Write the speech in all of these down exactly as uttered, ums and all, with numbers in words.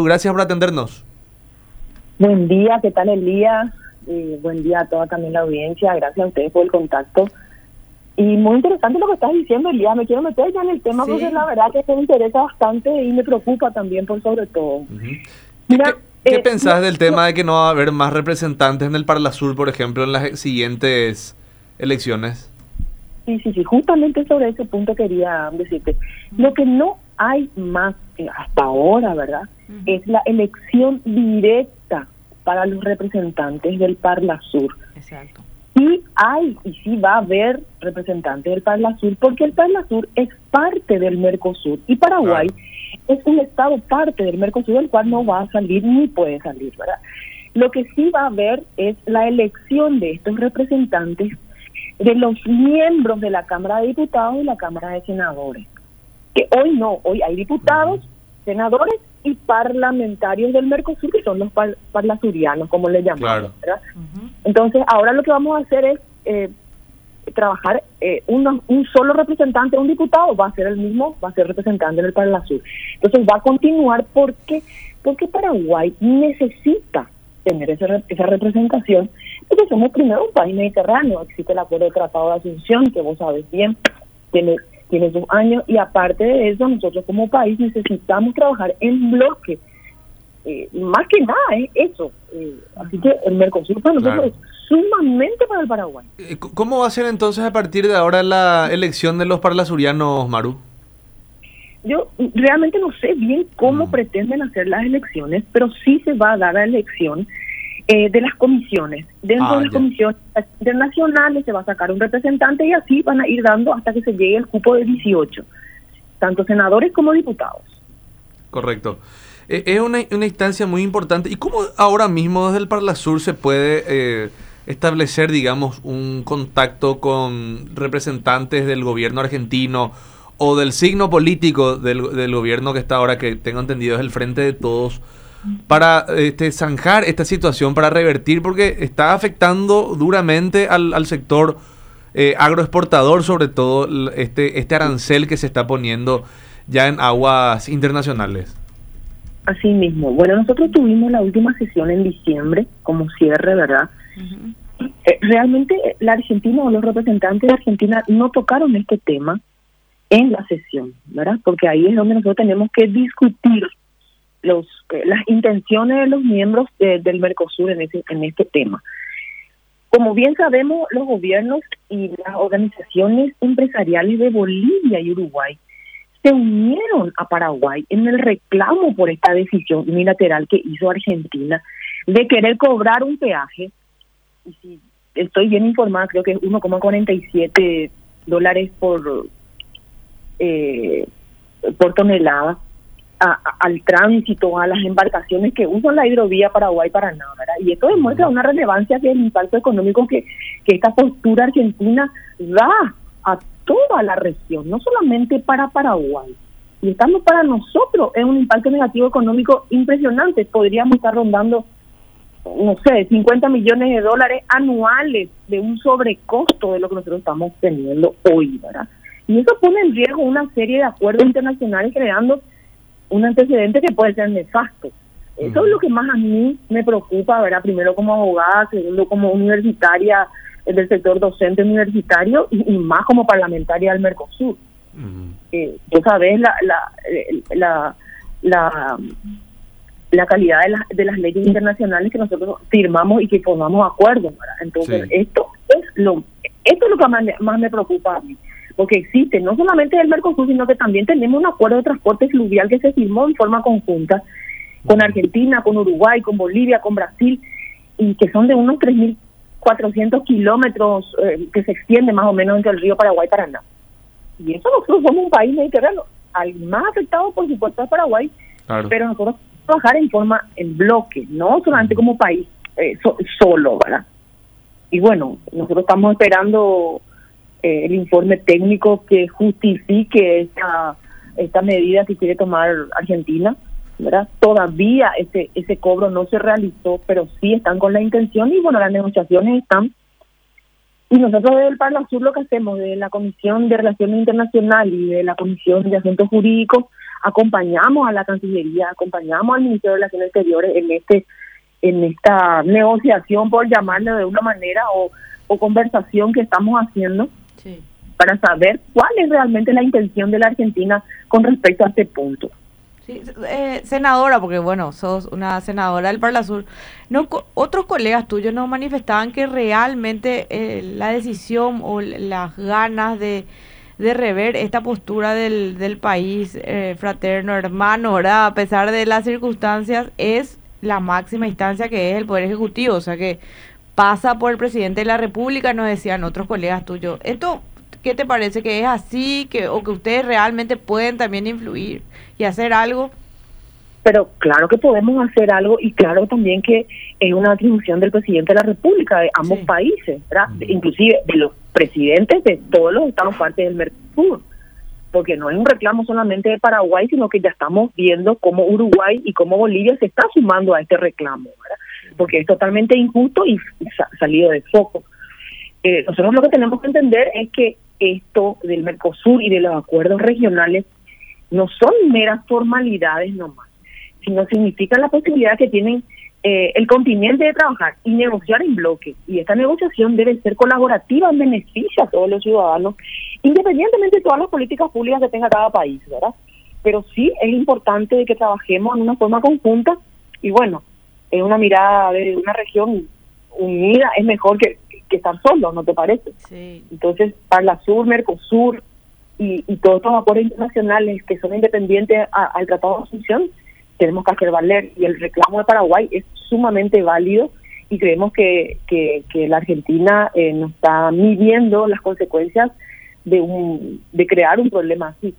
gracias por atendernos. Buen día, ¿qué tal Elías? Eh, buen día a toda también la audiencia, gracias a ustedes por el contacto. Y muy interesante lo que estás diciendo, Elías, me quiero meter ya en el tema, sí, porque la verdad que me interesa bastante y me preocupa también por sobre todo. Uh-huh. Mira, ¿Qué, qué eh, pensás no, del tema no, de que no va a haber más representantes en el Parlasur, por ejemplo, en las siguientes elecciones? Sí, sí, sí, justamente sobre ese punto quería decirte. Lo que no hay más eh, hasta ahora, ¿verdad? Uh-huh. Es la elección directa para los representantes del Parlasur. Exacto. Sí hay y sí va a haber representantes del Parlasur, porque el Parlasur es parte del Mercosur y Paraguay claro. es un estado parte del Mercosur, del cual no va a salir ni puede salir, ¿verdad? Lo que sí va a haber es la elección de estos representantes de los miembros de la Cámara de Diputados y la Cámara de Senadores. Que hoy no, hoy hay diputados, uh-huh. senadores y parlamentarios del Mercosur, que son los par- parlasurianos, como le llamamos, claro. ¿verdad? Uh-huh. Entonces, ahora lo que vamos a hacer es eh, trabajar eh, uno, un solo representante, un diputado, va a ser el mismo, va a ser representante en el Parlasur. Entonces, va a continuar porque, porque Paraguay necesita tener esa, esa representación, porque somos primero un país mediterráneo, existe el acuerdo de Tratado de Asunción, que vos sabés bien, tiene... tiene sus años, y aparte de eso, nosotros como país necesitamos trabajar en bloque. Eh, más que nada es eso. Eh, así que el Mercosur para nosotros claro. es sumamente para el Paraguay. ¿Cómo va a ser entonces a partir de ahora la elección de los parlasurianos, Maru? Yo realmente no sé bien cómo mm. pretenden hacer las elecciones, pero sí se va a dar la elección Eh, de las comisiones. Dentro ah, de las ya. comisiones internacionales se va a sacar un representante y así van a ir dando hasta que se llegue el cupo de dieciocho, tanto senadores como diputados. Correcto. Eh, es una, una instancia muy importante. ¿Y cómo ahora mismo desde el Parlasur se puede eh, establecer, digamos, un contacto con representantes del gobierno argentino o del signo político del, del gobierno que está ahora, que tengo entendido es el Frente de Todos, para este, zanjar esta situación, para revertir, porque está afectando duramente al, al sector eh, agroexportador, sobre todo este, este arancel que se está poniendo ya en aguas internacionales? Así mismo. Bueno, nosotros tuvimos la última sesión en diciembre como cierre, ¿verdad? Uh-huh. Eh, realmente la Argentina o los representantes de Argentina no tocaron este tema en la sesión, ¿verdad? Porque ahí es donde nosotros tenemos que discutir los eh, las intenciones de los miembros de, del Mercosur en ese en este tema. Como bien sabemos, los gobiernos y las organizaciones empresariales de Bolivia y Uruguay se unieron a Paraguay en el reclamo por esta decisión unilateral que hizo Argentina de querer cobrar un peaje, y si estoy bien informada, creo que es uno coma cuarenta y siete dólares por eh, por tonelada, A, a, al tránsito, a las embarcaciones que usan la hidrovía Paraguay-Paraná, ¿verdad? Y esto demuestra una relevancia del impacto económico que, que esta postura argentina da a toda la región, no solamente para Paraguay. Y estando para nosotros es un impacto negativo económico impresionante. Podríamos estar rondando, no sé, cincuenta millones de dólares anuales de un sobrecosto de lo que nosotros estamos teniendo hoy, ¿verdad? Y eso pone en riesgo una serie de acuerdos internacionales, creando un antecedente que puede ser nefasto. Eso uh-huh. es lo que más a mí me preocupa, ¿verdad? Primero como abogada, segundo como universitaria del sector docente universitario y, y más como parlamentaria del Mercosur. Uh-huh. Eh, tú sabes la la la la, la calidad de, la, de las leyes internacionales que nosotros firmamos y que formamos acuerdos, ¿verdad? Entonces sí. esto es lo esto es lo que más, más me preocupa a mí. Porque existe no solamente el Mercosur, sino que también tenemos un acuerdo de transporte fluvial que se firmó en forma conjunta con Argentina, con Uruguay, con Bolivia, con Brasil, y que son de unos tres mil cuatrocientos kilómetros eh, que se extiende más o menos entre el río Paraguay y Paraná. Y eso nosotros somos un país mediterráneo, al más afectado por supuesto es Paraguay, claro. pero nosotros trabajar en forma, en bloque, no solamente como país eh, so, solo, ¿verdad? Y bueno, nosotros estamos esperando Eh, el informe técnico que justifique esta esta medida que quiere tomar Argentina, ¿verdad? Todavía ese ese cobro no se realizó, pero sí están con la intención y bueno, las negociaciones están. Y nosotros desde el Parlasur lo que hacemos, de la Comisión de Relaciones Internacionales y de la Comisión de Asuntos Jurídicos, acompañamos a la Cancillería, acompañamos al Ministerio de Relaciones Exteriores en este en esta negociación, por llamarlo de una manera, o, o conversación que estamos haciendo, sí, para saber cuál es realmente la intención de la Argentina con respecto a este punto. Sí, eh, senadora, porque bueno, sos una senadora del Parlasur, no, co- otros colegas tuyos nos manifestaban que realmente eh, la decisión o las ganas de, de rever esta postura del, del país eh, fraterno, hermano, ¿verdad? A pesar de las circunstancias, es la máxima instancia que es el Poder Ejecutivo, o sea que pasa por el presidente de la República, nos decían otros colegas tuyos. ¿Esto qué te parece, que es así, que o que ustedes realmente pueden también influir y hacer algo? Pero claro que podemos hacer algo, y claro también que es una atribución del presidente de la República, de ambos sí. países, ¿verdad? Uh-huh. Inclusive de los presidentes de todos los estados partes del Mercosur, porque no es un reclamo solamente de Paraguay, sino que ya estamos viendo cómo Uruguay y cómo Bolivia se está sumando a este reclamo, ¿verdad? Porque es totalmente injusto y sa- salido de foco. Eh, nosotros lo que tenemos que entender es que esto del Mercosur y de los acuerdos regionales no son meras formalidades nomás, sino significan la posibilidad que tienen eh, el continente de trabajar y negociar en bloque, y esta negociación debe ser colaborativa en beneficio a todos los ciudadanos, independientemente de todas las políticas públicas que tenga cada país, ¿verdad? Pero sí es importante de que trabajemos en una forma conjunta, y bueno, es una mirada de una región unida, es mejor que, que estar solo, ¿no te parece? Sí. Entonces, Parlasur, Mercosur y, y todos estos acuerdos internacionales que son independientes a, al Tratado de Asunción, tenemos que hacer valer, y el reclamo de Paraguay es sumamente válido, y creemos que, que, que la Argentina eh, no está midiendo las consecuencias de un de crear un problema así.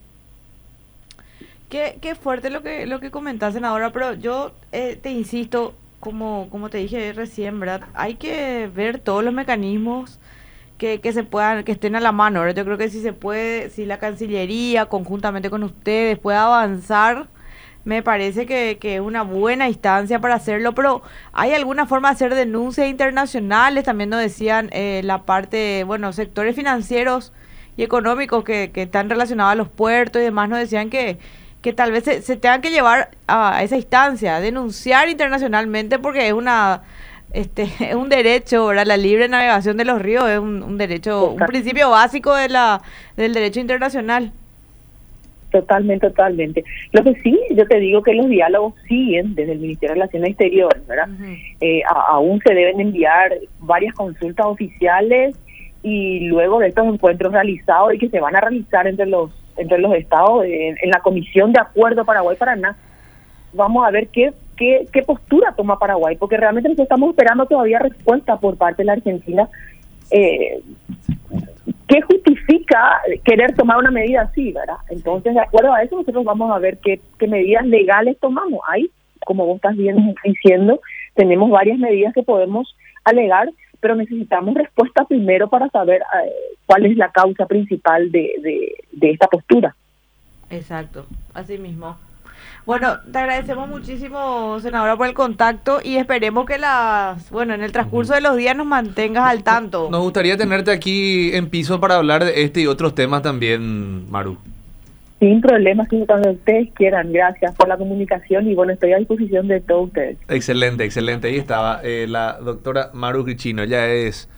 Qué, qué fuerte lo que lo que comentás, senadora, pero yo eh, te insisto, como como te dije recién, ¿verdad? Hay que ver todos los mecanismos que, que se puedan, que estén a la mano, ¿verdad? Yo creo que si se puede, si la Cancillería conjuntamente con ustedes puede avanzar, me parece que, que es una buena instancia para hacerlo, pero ¿hay alguna forma de hacer denuncias internacionales? También nos decían eh, la parte, bueno, sectores financieros y económicos que, que están relacionados a los puertos y demás, nos decían que, que tal vez se, se tengan que llevar a, a esa instancia, denunciar internacionalmente, porque es una este es un derecho, ¿verdad? La libre navegación de los ríos es un, un derecho, un principio básico de la del derecho internacional. Totalmente, totalmente. Lo que sí, yo te digo que los diálogos siguen desde el Ministerio de Relaciones Exteriores, ¿verdad? Uh-huh. Eh, a, aún se deben enviar varias consultas oficiales, y luego de estos encuentros realizados y que se van a realizar entre los entre los estados en, en la Comisión de Acuerdo Paraguay-Paraná, vamos a ver qué, qué qué postura toma Paraguay, porque realmente nosotros estamos esperando todavía respuesta por parte de la Argentina. Eh, ¿Qué justifica querer tomar una medida así, verdad? Entonces, de acuerdo a eso, nosotros vamos a ver qué, qué medidas legales tomamos. Ahí, como vos estás bien diciendo, tenemos varias medidas que podemos alegar, pero necesitamos respuesta primero para saber eh, cuál es la causa principal de, de, de esta postura. Exacto, así mismo. Bueno, te agradecemos muchísimo, senadora, por el contacto, y esperemos que las, bueno, en el transcurso de los días nos mantengas al tanto. Nos gustaría tenerte aquí en piso para hablar de este y otros temas también, Maru. Sin problemas, cuando ustedes quieran. Gracias por la comunicación, y bueno, estoy a disposición de todos ustedes. Excelente, excelente. Ahí estaba eh, la doctora Maru Grichino. Ella es